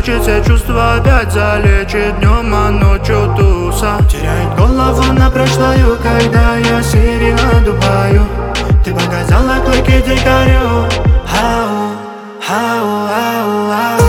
значит все чувства опять залечит. Днем, а ночью туса. Теряет голову на прошлую, когда я сири надуваю. Ты показала клыки дикарю. Ау, ау, ау, ау.